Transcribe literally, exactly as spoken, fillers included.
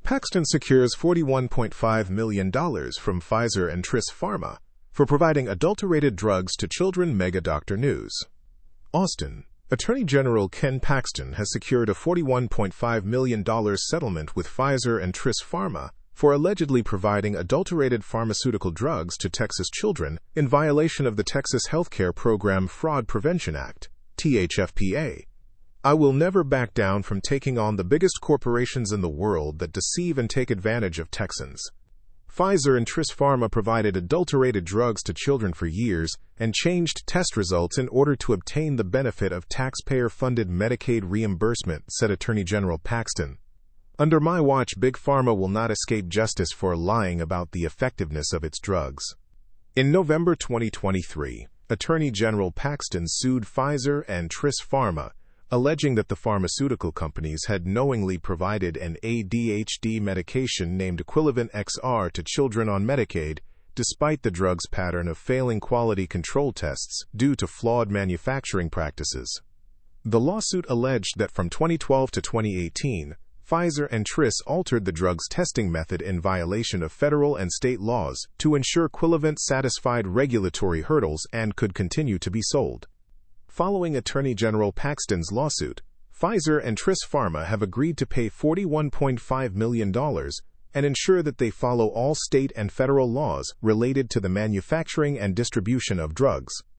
Paxton secures forty-one point five million dollars from Pfizer and Tris Pharma for providing adulterated drugs to children. Mega Doctor News. Austin. Attorney General Ken Paxton has secured a forty-one point five million dollars settlement with Pfizer and Tris Pharma for allegedly providing adulterated pharmaceutical drugs to Texas children in violation of the Texas Healthcare Program Fraud Prevention Act, T H F P A. I will never back down from taking on the biggest corporations in the world that deceive and take advantage of Texans. Pfizer and Tris Pharma provided adulterated drugs to children for years and changed test results in order to obtain the benefit of taxpayer-funded Medicaid reimbursement, said Attorney General Paxton. Under my watch, Big Pharma will not escape justice for lying about the effectiveness of its drugs. In November twenty twenty-three, Attorney General Paxton sued Pfizer and Tris Pharma, alleging that the pharmaceutical companies had knowingly provided an A D H D medication named Quilivan X R to children on Medicaid, despite the drug's pattern of failing quality control tests due to flawed manufacturing practices. The lawsuit alleged that from twenty twelve to twenty eighteen, Pfizer and Tris altered the drug's testing method in violation of federal and state laws to ensure Quilivant satisfied regulatory hurdles and could continue to be sold. Following Attorney General Paxton's lawsuit, Pfizer and Tris Pharma have agreed to pay forty-one point five million dollars and ensure that they follow all state and federal laws related to the manufacturing and distribution of drugs.